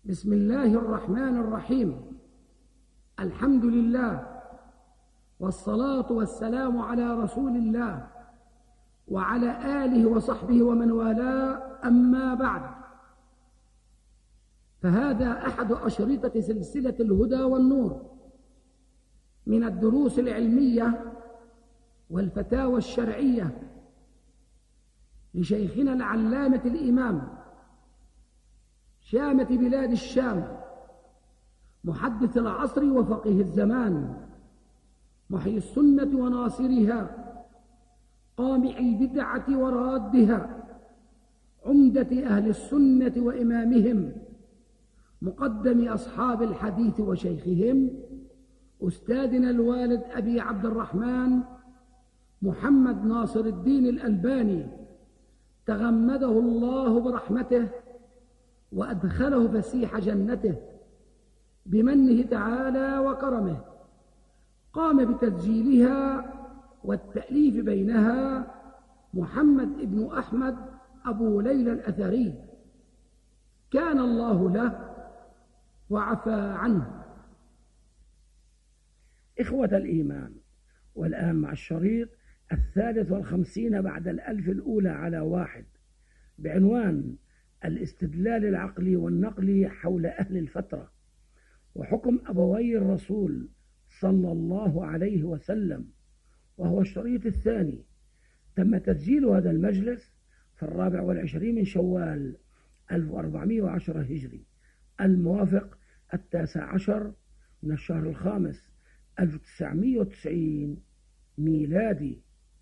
بسم الله الرحمن الرحيم. الحمد لله والصلاة والسلام على رسول الله وعلى آله وصحبه ومن والاه، أما بعد، فهذا أحد أشرطة سلسلة الهدى والنور من الدروس العلمية والفتاوى الشرعية لشيخنا العلامة الإمام شامة بلاد الشام، محدث العصر وفقيه الزمان، محيي السنة وناصرها، قامع البدعة ورادها، عمدة أهل السنة وإمامهم، مقدم أصحاب الحديث وشيخهم، أستاذنا الوالد أبي عبد الرحمن محمد ناصر الدين الألباني، تغمده الله برحمته وأدخله فسيح جنته بمنه تعالى وكرمه. قام بتسجيلها والتأليف بينها محمد بن أحمد أبو ليلى الأثري، كان الله له وعفى عنه. إخوة الإيمان، والآن مع الشريط 53 بعد 1000 الأولى على 1 بعنوان الاستدلال العقلي والنقلي حول أهل الفترة وحكم أبوي الرسول صلى الله عليه وسلم، وهو الشريط الثاني. تم تسجيل هذا المجلس في 24 من شوال 1410 هجري، الموافق 19 من الشهر الخامس 1990 ميلادي.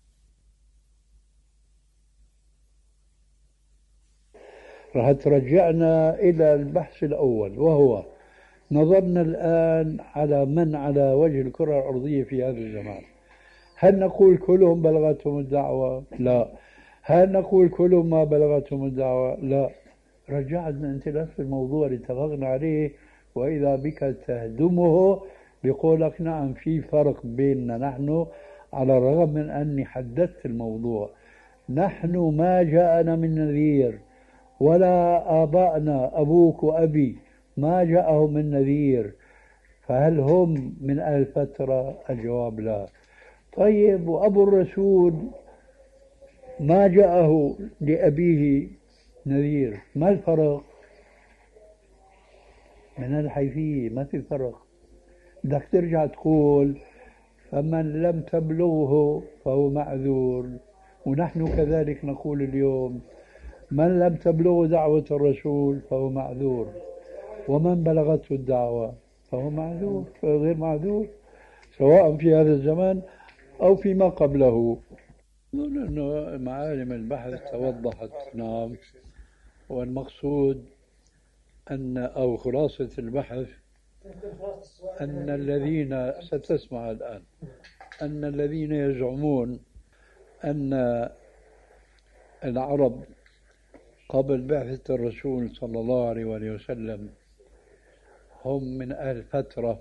راح ترجعنا إلى البحث الأول، وهو نظرنا الآن على من على وجه الكرة الأرضية في هذا الزمان. هل نقول كلهم بلغتهم الدعوة؟ لا. هل نقول كلهم ما بلغتهم الدعوة؟ لا. رجعنا أنت لف الموضوع اللي اتفقنا عليه، وإذا بك تهدمه بقولك نعم في فرق بيننا نحن، على الرغم من أني حددت الموضوع. نحن ما جاءنا من نذير، ولا آبائنا أبوك وأبي ما جاءهم من نذير، فهل هم من أهل الفترة؟ الجواب لا. طيب، وأبو الرسول ما جاءه لأبيه نذير، ما الفرق؟ من الحيثية ما في فرق. بدك ترجع تقول فمن لم تبلغه فهو معذور، ونحن كذلك نقول اليوم من لم تبلغه دعوة الرسول فهو معذور، ومن بلغته الدعوة فهو معذور، غير معذور، سواء في هذا الزمان أو فيما قبله. أظن أنه معالم البحث توضحت. نعم، والمقصود أن أو خلاصة البحث أن الذين ستسمع الآن أن الذين يزعمون أن العرب قبل بعثة الرسول صلى الله عليه وسلم هم من أهل فترة،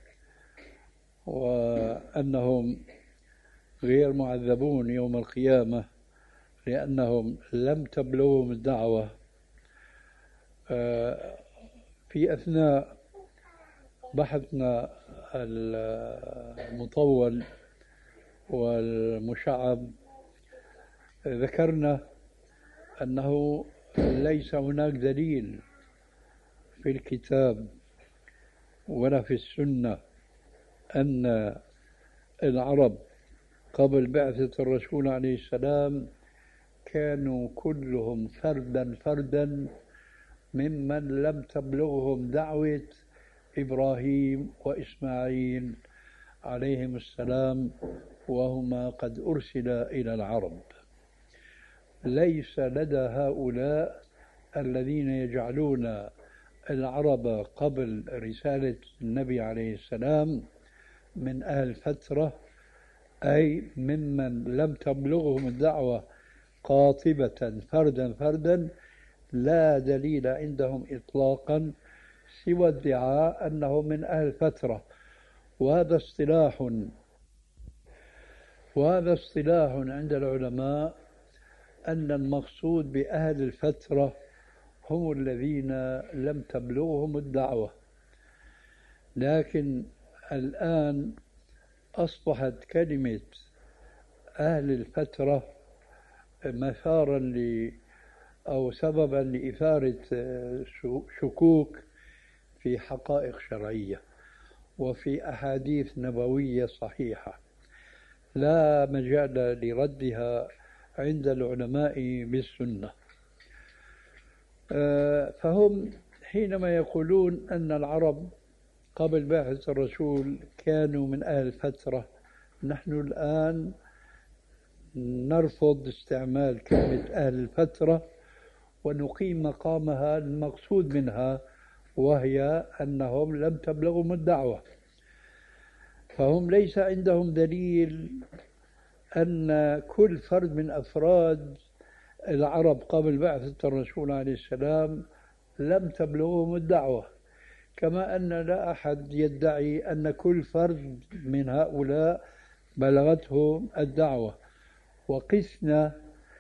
وأنهم غير معذبون يوم القيامة لأنهم لم تبلغهم الدعوة. في أثناء بحثنا المطول والمشعب ذكرنا أنه ليس هناك دليل في الكتاب ولا في السنة أن العرب قبل بعثة الرسول عليه السلام كانوا كلهم فردا فردا ممن لم تبلغهم دعوة إبراهيم وإسماعيل عليهم السلام، وهما قد أرسلا إلى العرب. ليس لدى هؤلاء الذين يجعلون العرب قبل رسالة النبي عليه السلام من أهل فترة، أي ممن لم تبلغهم الدعوة قاطبة فردا فردا، لا دليل عندهم إطلاقا سوى ادعاء أنهم من أهل فترة. وهذا اصطلاح عند العلماء، أن المقصود بأهل الفترة هم الذين لم تبلغهم الدعوة. لكن الآن أصبحت كلمة أهل الفترة مثارا أو سببا لإثارة شكوك في حقائق شرعية وفي أحاديث نبوية صحيحة لا مجال لردها عند العلماء بالسنة. فهم حينما يقولون أن العرب قبل بعثة الرسول كانوا من أهل الفترة، نحن الآن نرفض استعمال كلمة أهل الفترة ونقيم مقامها المقصود منها، وهي أنهم لم تبلغهم الدعوة. فهم ليس عندهم دليل أن كل فرد من أفراد العرب قبل بعثة الرسول عليه السلام لم تبلغهم الدعوة، كما أن لا أحد يدعي أن كل فرد من هؤلاء بلغتهم الدعوة. وقسنا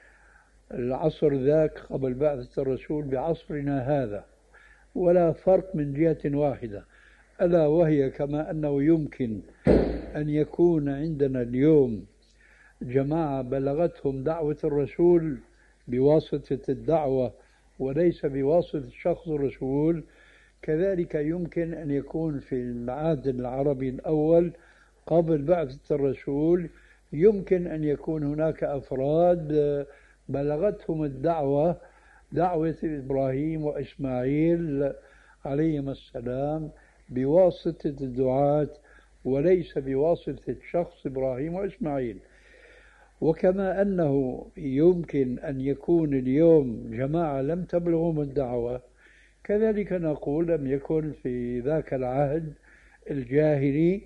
العصر ذاك قبل بعثة الرسول بعصرنا هذا، ولا فرق من جهة واحدة، ألا وهي كما أنه يمكن أن يكون عندنا اليوم جماعة بلغتهم دعوة الرسول بواسطة الدعوة وليس بواسطة شخص الرسول، كذلك يمكن أن يكون في العهد العربي الأول قبل بعثة الرسول يمكن أن يكون هناك أفراد بلغتهم الدعوة، دعوة إبراهيم وإسماعيل عليهما السلام، بواسطة الدعاة وليس بواسطة شخص إبراهيم وإسماعيل. وكما أنه يمكن أن يكون اليوم جماعة لم تبلغهم الدعوة، كذلك نقول لم يكن في ذاك العهد الجاهلي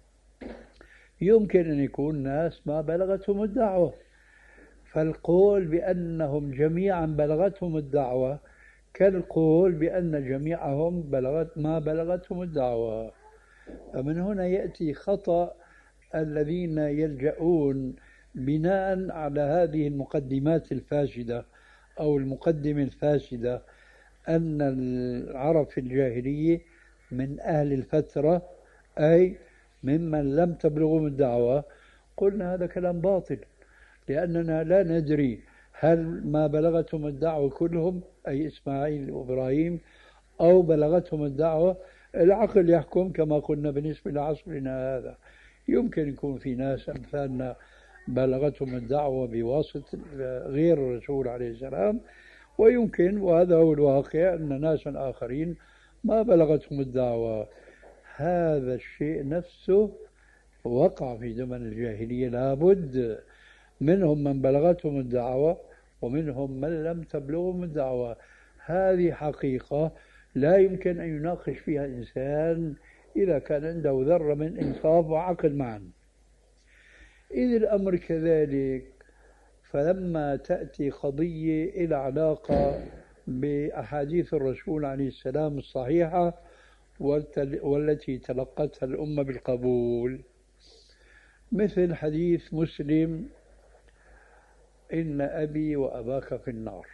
يمكن أن يكون ناس ما بلغتهم الدعوة. فالقول بأنهم جميعا بلغتهم الدعوة كالقول بأن جميعهم ما بلغتهم الدعوة. فمن هنا يأتي خطأ الذين يلجؤون بناء على هذه المقدمات الفاسدة أو المقدمة الفاسدة أن العرب في الجاهلية من أهل الفترة أي ممن لم تبلغهم الدعوة. قلنا هذا كلام باطل، لأننا لا ندري هل ما بلغتهم الدعوة كلهم أي إسماعيل وإبراهيم أو بلغتهم الدعوة. العقل يحكم كما قلنا بالنسبة لعصرنا هذا، يمكن يكون في ناس أمثالنا بلغتهم الدعوة بواسطة غير الرسول عليه السلام، ويمكن وهذا هو الواقع أن ناسا آخرين ما بلغتهم الدعوة. هذا الشيء نفسه وقع في زمن الجاهلية، لابد منهم من بلغتهم الدعوة ومنهم من لم تبلغهم الدعوة. هذه حقيقة لا يمكن أن يناقش فيها إنسان إذا كان عنده ذرة من إنصاف وعقل معا. إذ الأمر كذلك، فلما تأتي قضية إلى علاقة بأحاديث الرسول عليه السلام الصحيحة والتي تلقتها الأمة بالقبول، مثل حديث مسلم إن أبي وأباك في النار،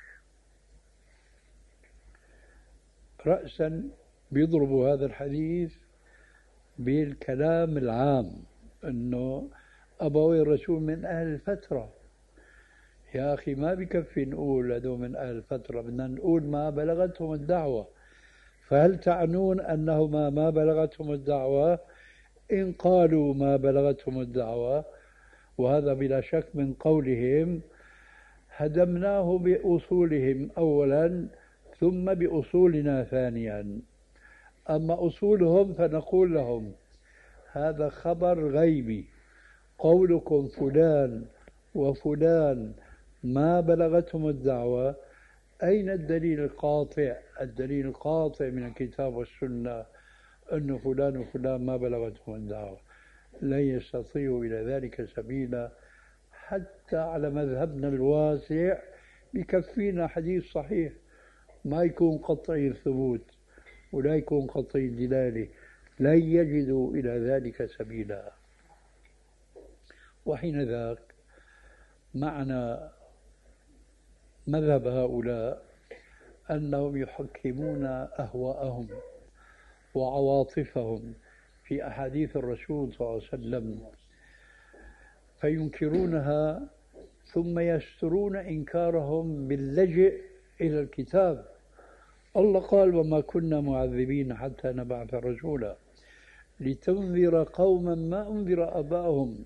رأسا بيضرب هذا الحديث بالكلام العام أنه أبوي الرسول من أهل الفترة. يا أخي ما بكفي نقول هذول من أهل الفترة، بدنا نقول ما بلغتهم الدعوة. فهل تعنون أنهما ما بلغتهم الدعوة؟ إن قالوا ما بلغتهم الدعوة، وهذا بلا شك من قولهم، هدمناه بأصولهم أولا ثم بأصولنا ثانيا. أما أصولهم فنقول لهم هذا خبر غيبي، قولكم فلان وفلان ما بلغتهم الدعوة، أين الدليل القاطع؟ الدليل القاطع من الكتاب والسنة أن فلان وفلان ما بلغتهم الدعوة. لن يستطيعوا إلى ذلك سبيلا. حتى على مذهبنا الواسع بكفينا حديث صحيح ما يكون قطعي الثبوت ولا يكون قطعي الدلالة، لن يجدوا إلى ذلك سبيلا. وحين ذاك معنى مذهب هؤلاء أنهم يحكمون أهواءهم وعواطفهم في أحاديث الرسول صلى الله عليه وسلم فينكرونها ثم يسترون إنكارهم باللجئ إلى الكتاب. الله قال وما كنا معذبين حتى نبعث رسولا لتنذر قوما ما أنذر آباؤهم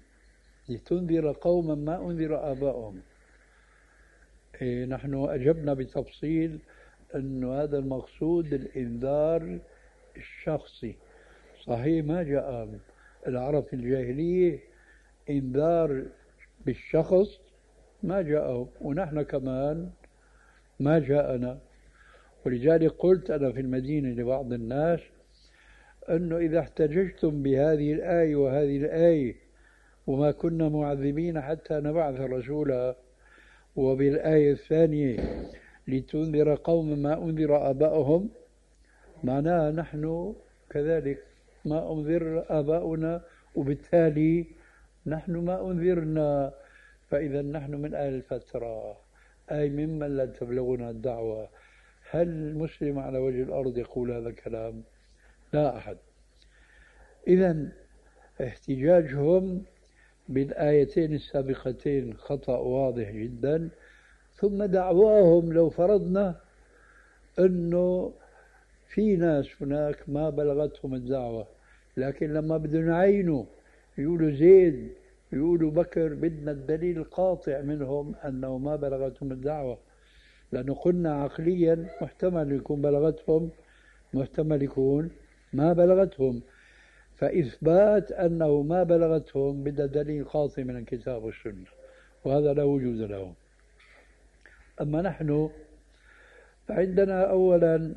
نحن أجبنا بتفصيل أن هذا المقصود الإنذار الشخصي. صحيح ما جاء العرب في الجاهلية إنذار بالشخص ما جاءهم، ونحن كمان ما جاءنا. ولذلك قلت أنا في المدينة لبعض الناس أنه إذا احتججتم بهذه الآية وهذه الآية وما كنا معذبين حتى نبعث رسولا، وبالآية الثانية لتنذر قوم ما أنذر آباؤهم، معناها نحن كذلك ما أنذر آباؤنا وبالتالي نحن ما أنذرنا، فإذا نحن من أهل الفترة أي ممن لا تبلغنا الدعوة. هل مسلم على وجه الأرض يقول هذا الكلام؟ لا أحد. إذا احتجاجهم بالآيتين السابقتين خطأ واضح جدا. ثم دعواهم لو فرضنا أنه في ناس هناك ما بلغتهم الدعوة، لكن لما بدهم يعينوا يقولوا زيد يقولوا بكر، بدنا الدليل القاطع منهم أنه ما بلغتهم الدعوة، لأنه قلنا عقليا محتمل يكون بلغتهم، محتمل يكون ما بلغتهم، فإثبات أنه ما بلغتهم بدأ دليل قاطع من الكتاب والسنة، وهذا لا وجود له. أما نحن فعندنا أولا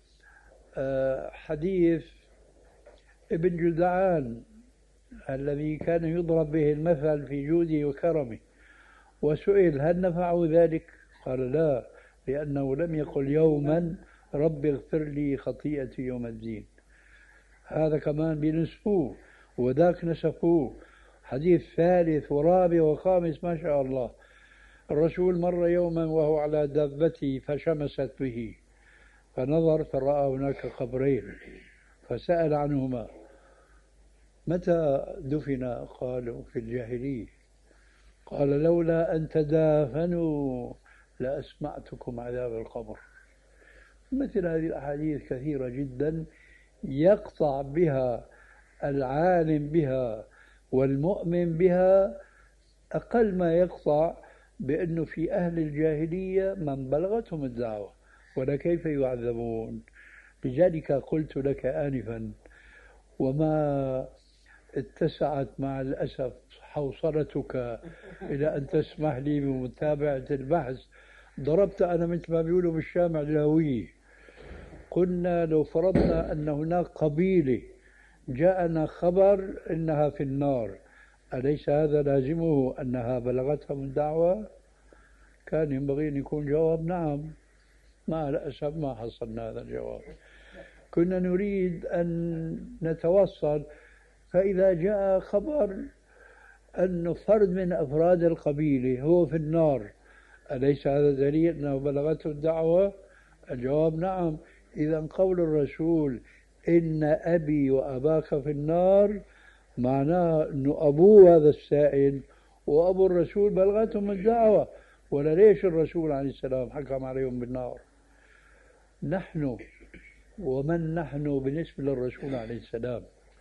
حديث ابن جدعان الذي كان يضرب به المثل في جوده وكرمه، وسئل هل نفع ذلك؟ قال لا، لأنه لم يقل يوما رب اغفر لي خطيئتي يوم الدين. هذا كمان بنسفوه وذاك نسفوه. حديث ثالث ورابع وخامس ما شاء الله. الرسول مر يوما وهو على دابته فشمست به، فنظر فرأى هناك قبرين فسأل عنهما متى دفن؟ قالوا في الجاهلية. قال لولا أن تدافنوا لأسمعتكم عذاب القبر. مثل هذه الأحاديث كثيرة جدا يقطع بها العالم بها والمؤمن بها أقل ما يقطع بأنه في أهل الجاهلية من بلغتهم الدعوة، ولا كيف يعذبون. لذلك قلت لك آنفا وما اتسعت مع الأسف حوصلتك إلى أن تسمح لي بمتابعة البحث. ضربت أنا مثل ما بيقولوا بالشام الهوية. قلنا لو فرضنا أن هناك قبيلة جاءنا خبر إنها في النار، أليس هذا لازمه أنها بلغتهم الدعوة؟ كان ينبغي أن يكون جواب نعم. مع الأسف ما حصلنا هذا الجواب. كنا نريد أن نتوصل، فإذا جاء خبر أن فرد من أفراد القبيلة هو في النار، أليس هذا دليل أنه بلغته الدعوة؟ الجواب نعم. إذا قول الرسول إن أبي وأباك في النار معناه أن أبوه هذا السائل وأبو الرسول بلغتهم الدعوة، ولا ليش الرسول عليه السلام حكم عليهم بالنار؟ نحن ومن نحن بالنسبة للرسول عليه السلام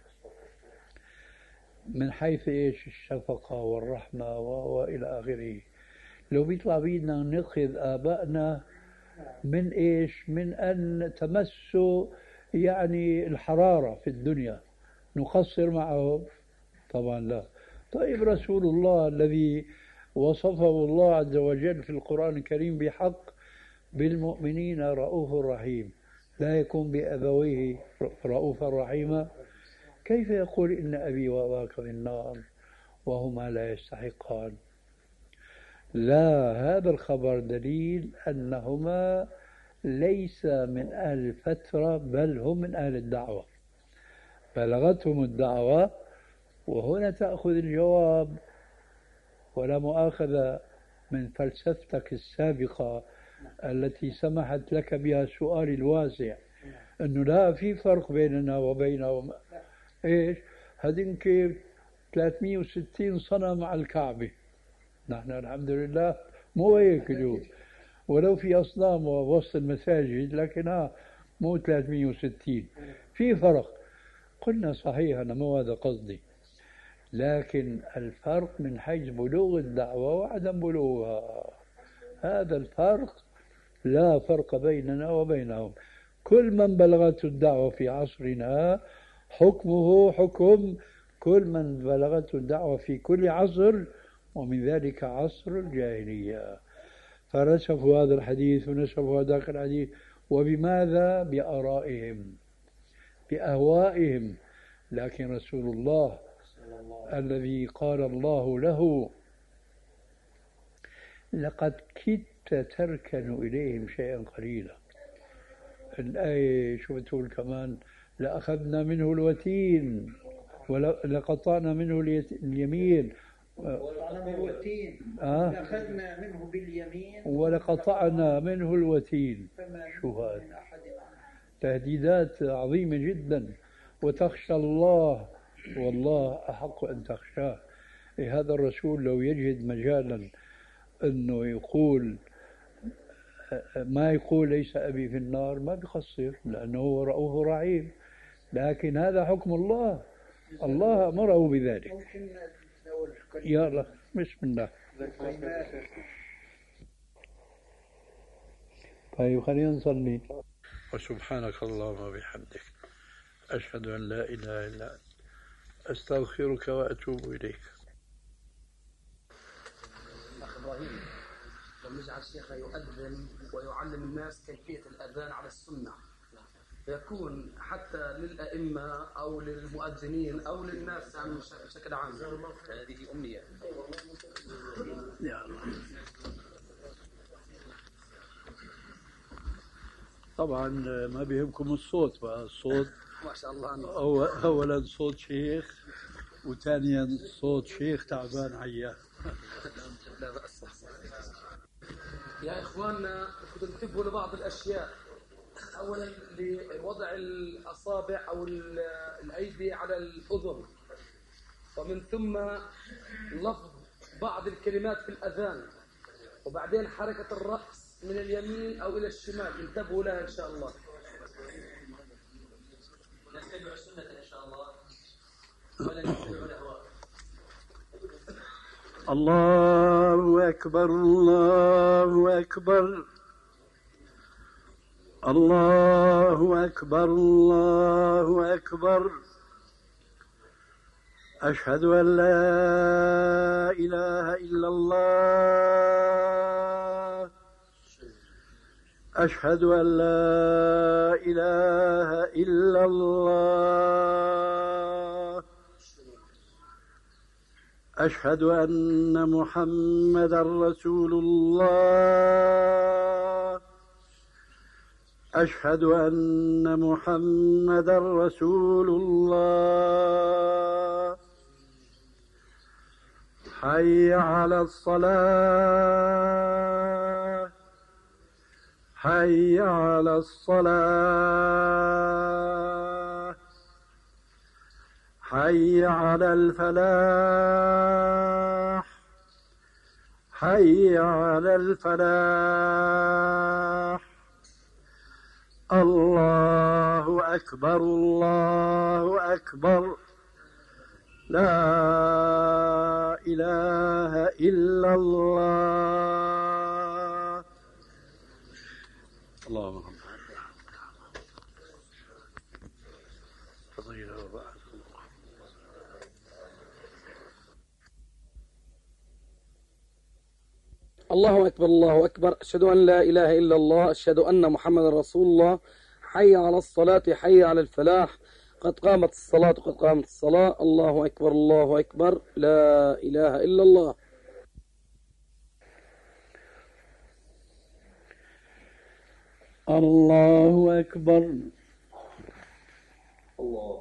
من حيث إيش الشفقة والرحمة وإلى آخره. لو بيطلع بيدنا نأخذ آبائنا من إيش؟ من أن تمسوا يعني الحرارة في الدنيا نقصر معهم؟ طبعا لا. طيب رسول الله الذي وصفه الله عز وجل في القرآن الكريم بحق بالمؤمنين رؤوف رحيم، لا يكون بأبويه رؤوفا رحيما؟ كيف يقول إن أبي وأباك في النار وهما لا يستحقان؟ لا، هذا الخبر دليل أنهما ليس من أهل الفترة بل هم من أهل الدعوة، بلغتهم الدعوة. وهنا تأخذ الجواب، ولا مؤاخذة من فلسفتك السابقة التي سمحت لك بها السؤال الواسع، أنه لا في فرق بيننا وبينهم. إيش؟ هذنك 360 صنم على الكعبة، نحن الحمد لله مو هيك جوز، ولو في أصنام وسط المساجد لكنها مو 360، في فرق. قلنا صحيح، أنا مو هذا قصدي، لكن الفرق من حيث بلوغ الدعوة وعدم بلوغها، هذا الفرق. لا فرق بيننا وبينهم، كل من بلغته الدعوة في عصرنا حكمه حكم كل من بلغته الدعوة في كل عصر، ومن ذلك عصر الجاهلية. فرسفوا هذا الحديث ونسفوا ذاك الحديث، وبماذا؟ بآرائهم بأهوائهم. لكن رسول الله الذي قال الله له لقد كدت تركن إليهم شيئا قليلا، الآية شو بتقول كمان؟ لأخذنا منه الوتين ولقطعنا منه اليمين الوتين لأخذنا منه باليمين ولقطعنا منه الوتين. شو هذا؟ تهديدات عظيمة جدا. وتخشى الله والله أحق أن تخشاه. هذا الرسول لو يجد مجالا أنه يقول ما يقول ليس أبي في النار ما بيقصر، لأنه هو رؤوف رحيم، لكن هذا حكم الله، الله أمره بذلك. يلا بسم الله. طيب خلينا نصلي. وسبحانك اللهم وبحمدك أشهد أن لا إله إلا أنت أستغفرك وأتوب إليك. أخ إبراهيم، لو نجعل الشيخ يؤذن ويعلم الناس كيفية الأذان على السنة، يكون حتى للأئمة أو للمؤذنين أو للناس يعني بشكل عام. هذه أمنية. يا الله. طبعا ما بيهمكم الصوت، فالصوت ما شاء الله أولا صوت شيخ، وثانيا صوت شيخ تعبان عيان. لا بأس. يا إخواننا كنتم انتبهوا لبعض الأشياء. أولا لوضع الأصابع أو الأيدي على الأذن، ومن ثم لفظ بعض الكلمات في الأذان، وبعدين حركة الرأس من اليمين أو إلى الشمال، انتبهوا لها إن شاء الله. نتبع السنة إن شاء الله ولا نتبع الأهواء. الله أكبر الله أكبر الله أكبر الله أكبر. أشهد أن لا إله إلا الله. أشهد أن لا إله إلا الله. أشهد أن محمدا رسول الله. أشهد أن محمدا رسول الله. حي على الصلاة. حي على الصلاة. حي على الفلاح. حي على الفلاح. الله أكبر الله أكبر. لا إله إلا الله. اللهم الله أكبر الله أكبر. أشهد أن لا إله إلا الله. أشهد أن محمد رسول الله. حي على الصلاة حي على الفلاح. قد قامت الصلاة قد قامت الصلاة. الله أكبر الله أكبر. لا إله إلا الله. الله أكبر. الله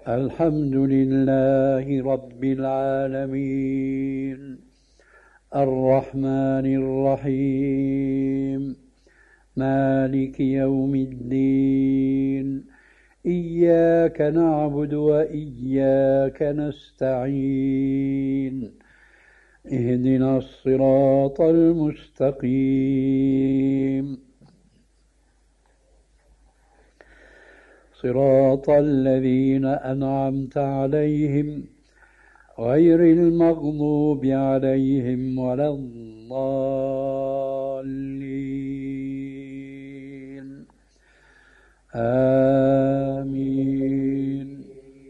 الحمد لله رب العالمين الرحمن الرحيم مالك يوم الدين إياك نعبد وإياك نستعين اهدنا الصراط المستقيم صراط الذين أنعمت عليهم غير المغضوب عليهم ولا الضالين آمين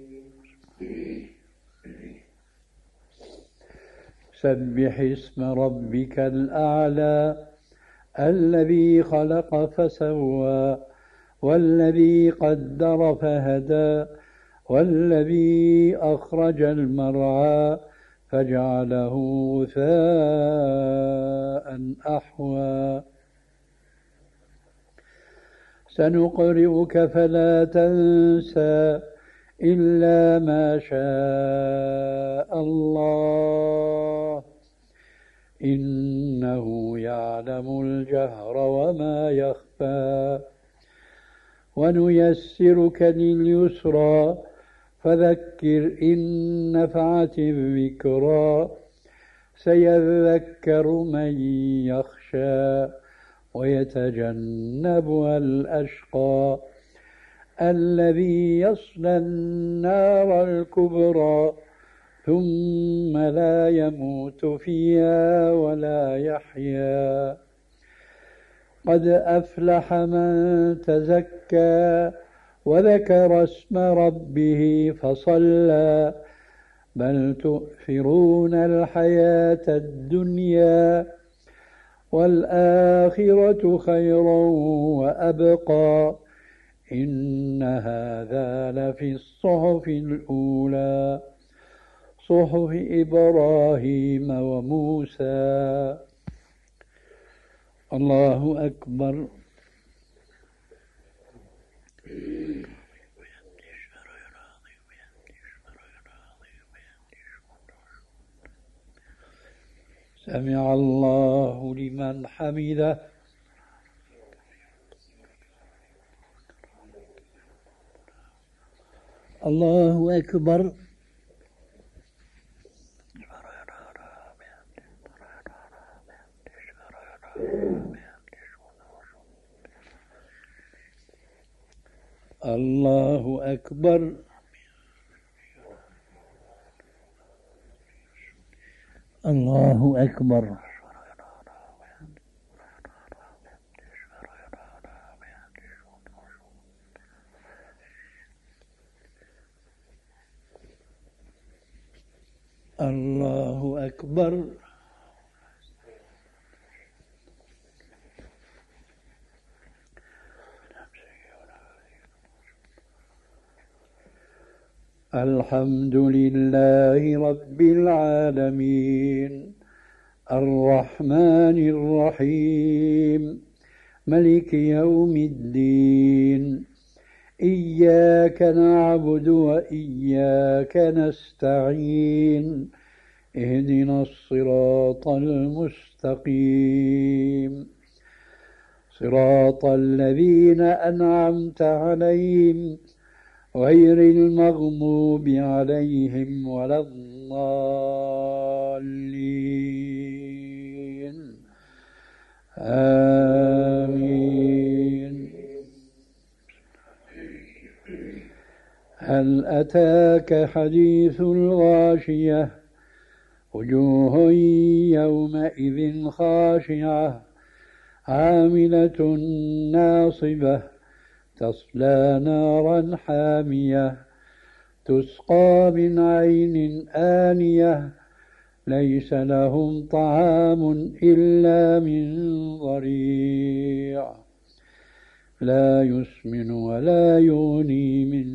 سبح اسم ربك الأعلى الذي خلق فسوى والذي قدر فهدى والذي أخرج المرعى فجعله غثاء أحوى سنقرئك فلا تنسى إلا ما شاء الله إنه يعلم الجهر وما يخفى ونيسرك لليسرى فذكر إن نفعت الذكرى سيذكر من يخشى ويتجنبها الأشقى الذي يصلى النار الكبرى ثم لا يموت فيها ولا يحيا قد أفلح من تزكى وذكر اسم ربه فصلى بل تؤثرون الحياة الدنيا والآخرة خير وأبقى إن هذا لفي الصحف الأولى صحف إبراهيم وموسى الله أكبر سمع الله لمن حمده الله أكبر الله أكبر الله أكبر الله أكبر الحمد لله رب العالمين الرحمن الرحيم ملك يوم الدين إياك نعبد وإياك نستعين اهدنا الصراط المستقيم صراط الذين أنعمت عليهم غير المغضوب عليهم ولا الضالين آمين هل أتاك حديث الغاشية وجوه يومئذ خاشعة عاملة ناصبة تصلى نارا حامية تسقى من عين آنية ليس لهم طعام إلا من ضريع لا يسمن ولا يغني من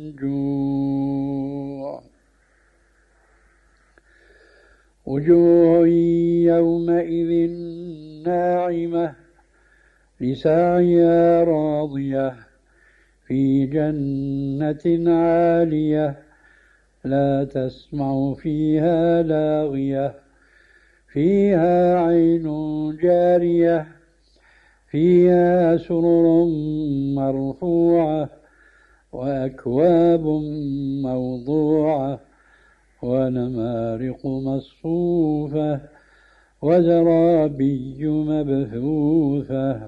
جوع وجوه يومئذ ناعمة لسعيها راضية في جنة عالية لا تسمع فيها لاغية فيها عين جارية فيها سرر مرفوعة وأكواب موضوعة ونمارق مصفوفة وزرابي مبثوثة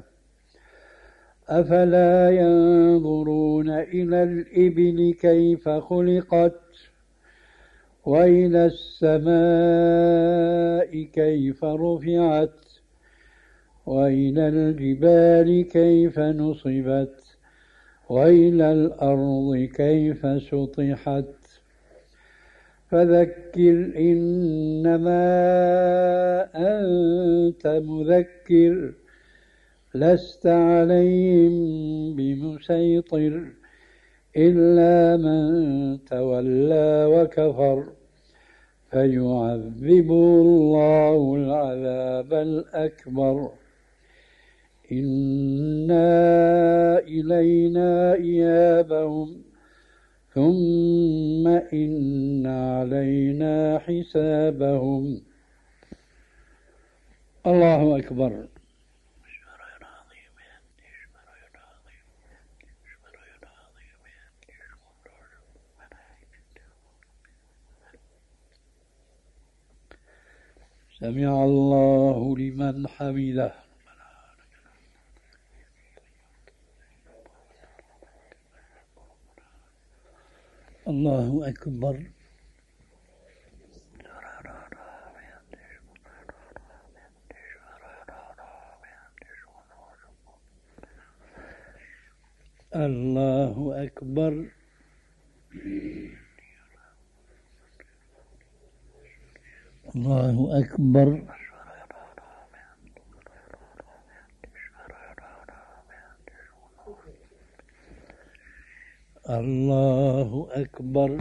أفلا ينظرون إلى الإبل كيف خلقت وإلى السماء كيف رفعت وإلى الجبال كيف نصبت وإلى الأرض كيف سطحت فذكر إنما أنت مذكر لست عليهم بمسيطر إلا من تولى وكفر فيعذبه الله العذاب الأكبر إنا إلينا إيابهم ثم إن علينا حسابهم. الله أكبر. سمع الله لمن حمده. الله أكبر. الله أكبر. الله أكبر. الله أكبر.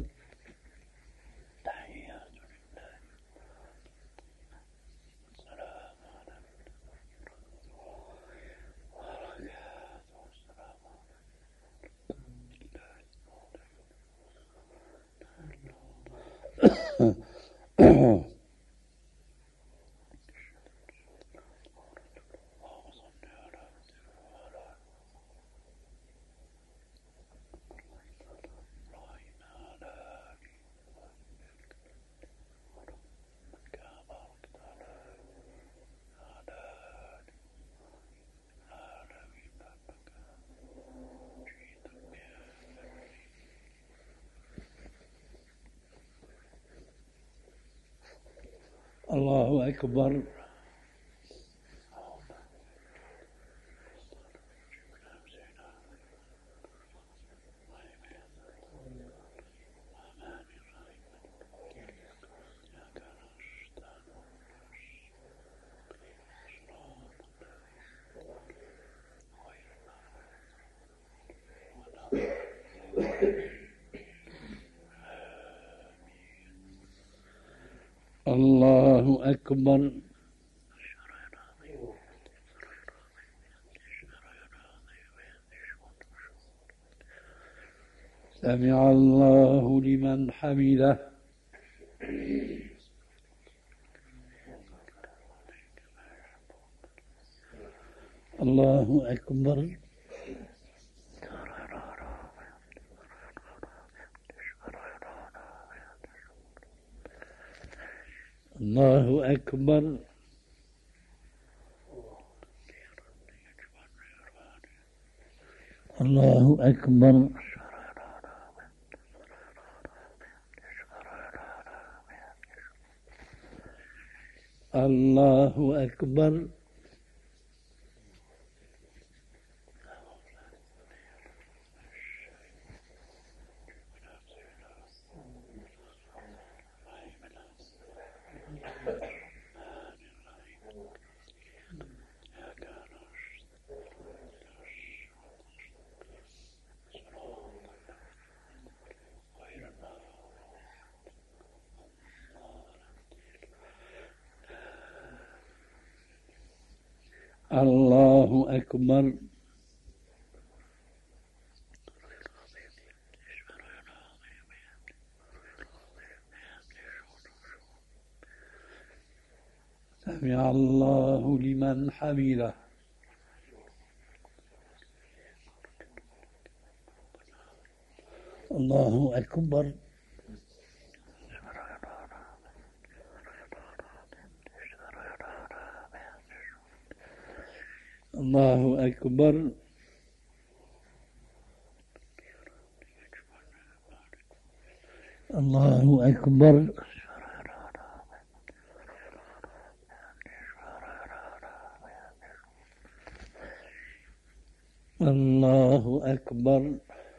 الله أكبر. الله أكبر. سمع الله لمن حمده. الله أكبر. الله أكبر. الله أكبر. الله أكبر. الله أكبر. سمع الله لمن حمده. الله أكبر. الله أكبر. الله أكبر. الله أكبر.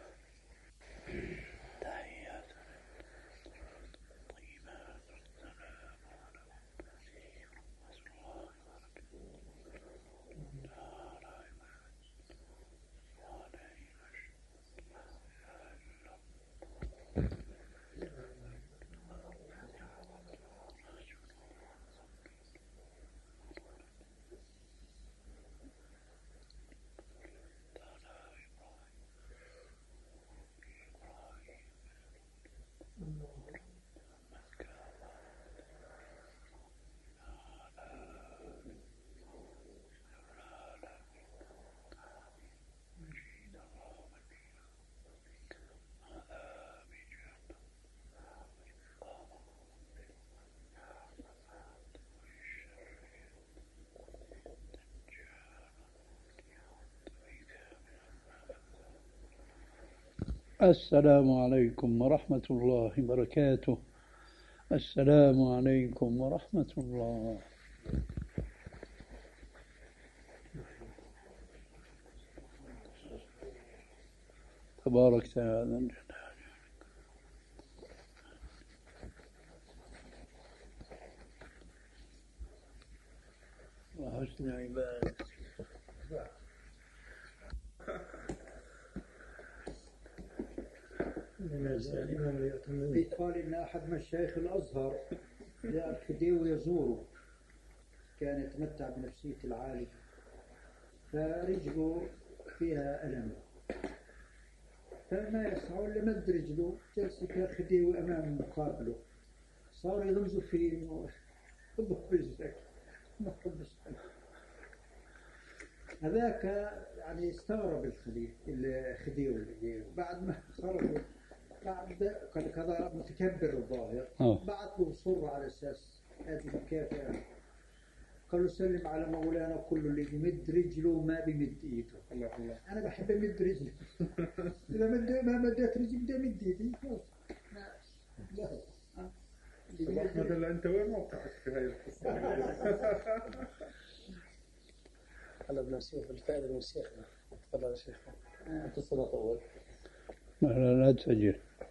السلام عليكم ورحمة الله وبركاته. السلام عليكم ورحمة الله. تبارك يا ذا الجلال. وحسن عبادتك. يقال إن أحد مشايخ الأزهر جاء الخديوي يزوره، كان يتمتع بنفسية العالم، فرجله فيها ألم، فما يسعى إلا مد رجله، جلس كان الخديوي أمام مقابله، صار يغمز فيه خذه برجلك ما خذش. هذاك يعني استغرب الخديوي بعد ما خرجوا، بعد قال كذا متكبر الظاهر، بعث له صورة على أساس هذه الكافة، قال له سلم على مولانا كل اللي بيمد رجله ما بيمد ايده. الله الله، أنا بحب أمد رجلي إذا ما مديت رجلي بدي أمد إيدي. لا أحمد الله، أنت وين موقعك في هاي القصة؟ هلا بدنا نشوف الفائدة من شيخنا. تفضل يا شيخ. اتصل أول. لا تسجل.